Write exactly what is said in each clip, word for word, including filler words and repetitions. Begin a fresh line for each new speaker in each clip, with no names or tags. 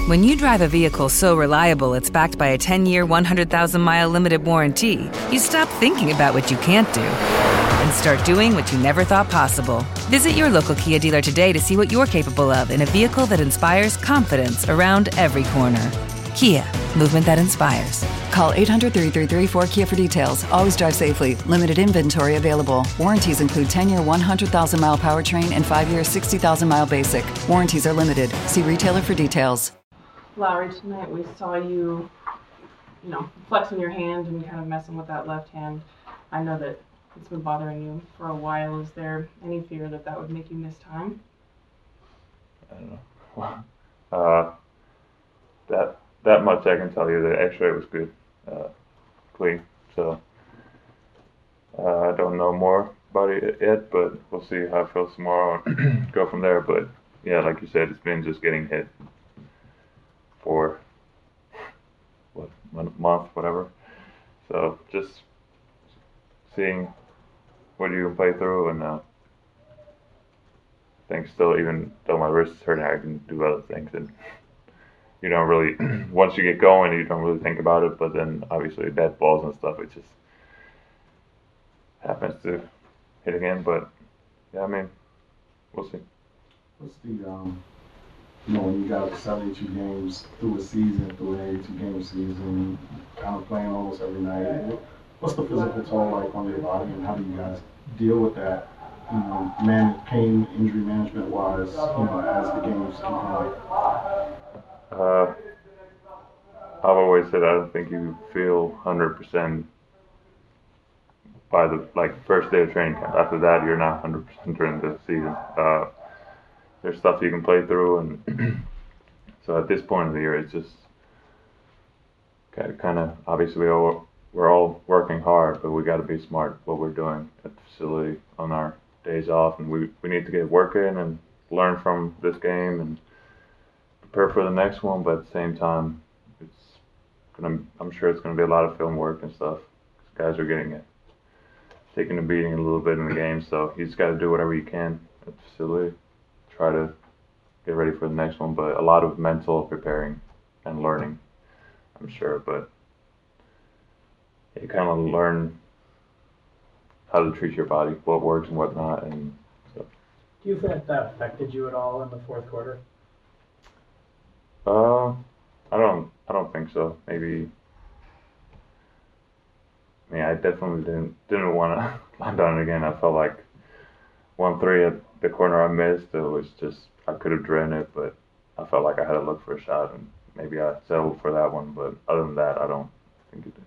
When you drive a vehicle so reliable it's backed by a ten-year, one hundred thousand mile limited warranty, you stop thinking about what you can't do and start doing what you never thought possible. Visit your local Kia dealer today to see what you're capable of in a vehicle that inspires confidence around every corner. Kia, movement that inspires.
Call eight hundred, three three three, four K I A for details. Always drive safely. Limited inventory available. Warranties include ten-year, one hundred thousand mile powertrain and five-year, sixty thousand mile basic. Warranties are limited. See retailer for details.
Lowry, tonight we saw you, you know, flexing your hand and kind of messing with that left hand. I know that it's been bothering you for a while. Is there any fear that that would make you miss time?
I don't know. Uh, that that much I can tell you. The X-ray was good, uh, clean. So uh, I don't know more about it yet, but we'll see how it feels tomorrow and go from there. But yeah, like you said, it's been just getting hit for what month, whatever. So just seeing what you can play through, and uh, I think still, even though my wrist is hurting, I can do other things. And you don't really, once you get going, you don't really think about it. But then obviously dead balls and stuff, it just happens to hit again. But yeah, I mean, we'll see.
What's the um, you know, when you got seventy-two games through a season, through an eighty-two game season, kind of playing almost every night. What's the physical toll like on your body, and how do you guys deal with that, you know, man, pain, injury management wise, you know, as the games keep going?
Uh, I've always said I don't think you feel one hundred percent by the like first day of training camp. After that, you're not one hundred percent during the season. Uh, there's stuff you can play through, and so at this point of the year, it's just kind of obviously we all. We're all working hard, but we got to be smart what we're doing at the facility on our days off, and we, we need to get work in and learn from this game and prepare for the next one. But at the same time, it's gonna I'm sure it's gonna be a lot of film work and stuff. Guys are getting it, taking a beating a little bit in the game, so you just got to do whatever you can at the facility, try to get ready for the next one. But a lot of mental preparing and learning, I'm sure, but. You kind of learn how to treat your body, what works and what not, and so.
Do you think that affected you at all in the fourth quarter?
Uh, I don't. I don't think so. Maybe. I mean, I definitely didn't didn't want to land on it again. I felt like one three at the corner I missed. It was just I could have driven it, but I felt like I had to look for a shot, and maybe I settled for that one. But other than that, I don't think it did.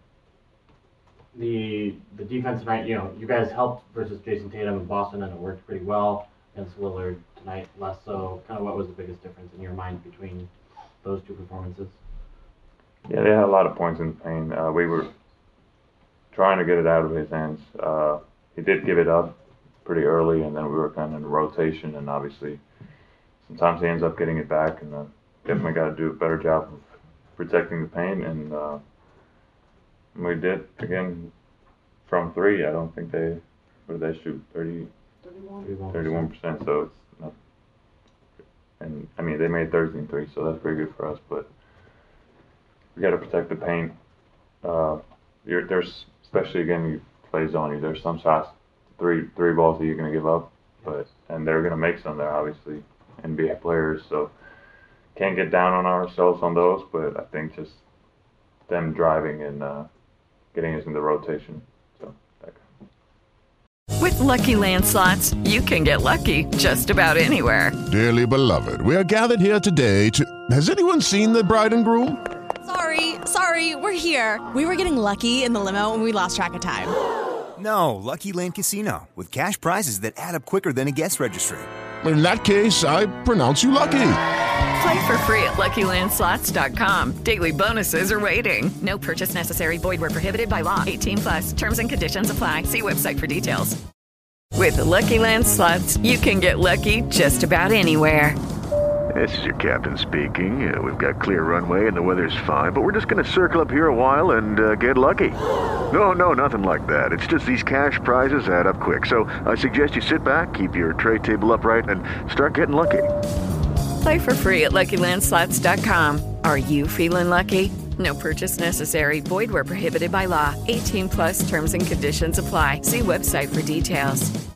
The the defense tonight, you know, you guys helped versus Jason Tatum in Boston, and it worked pretty well against Lillard tonight, less so. Kind of what was the biggest difference in your mind between those two performances?
Yeah, they had a lot of points in the paint. Uh, we were trying to get it out of his hands. Uh, he did give it up pretty early, and then we were kind of in a rotation, and obviously sometimes he ends up getting it back, and uh, definitely got to do a better job of protecting the paint, and uh, we did, again, from three. I don't think they, what did they shoot, thirty, thirty-one percent, so it's not, and I mean, they made thirteen threes, so that's pretty good for us, but we got to protect the paint. Uh, you're, there's, especially again, you play zone, you, there's some shots, three three balls that you're going to give up, but and they're going to make some there, obviously, N B A players, so can't get down on ourselves on those, but I think just them driving and uh, getting us in the rotation. So, that kind of.
With Lucky Land Slots, you can get lucky just about anywhere.
Dearly beloved, we are gathered here today to... Has anyone seen the bride and groom?
Sorry, sorry, we're here. We were getting lucky in the limo and we lost track of time.
No, Lucky Land Casino, with cash prizes that add up quicker than a guest registry.
In that case, I pronounce you lucky.
Play for free at Lucky Land Slots dot com. Daily bonuses are waiting. No purchase necessary. Void where prohibited by law. eighteen plus. Terms and conditions apply. See website for details. With Lucky Land Slots, you can get lucky just about anywhere.
This is your captain speaking. Uh, we've got clear runway and the weather's fine, but we're just going to circle up here a while and uh, get lucky. No, no, nothing like that. It's just these cash prizes add up quick. So I suggest you sit back, keep your tray table upright, and start getting lucky.
Play for free at Lucky Land Slots dot com. Are you feeling lucky? No purchase necessary. Void where prohibited by law. eighteen plus terms and conditions apply. See website for details.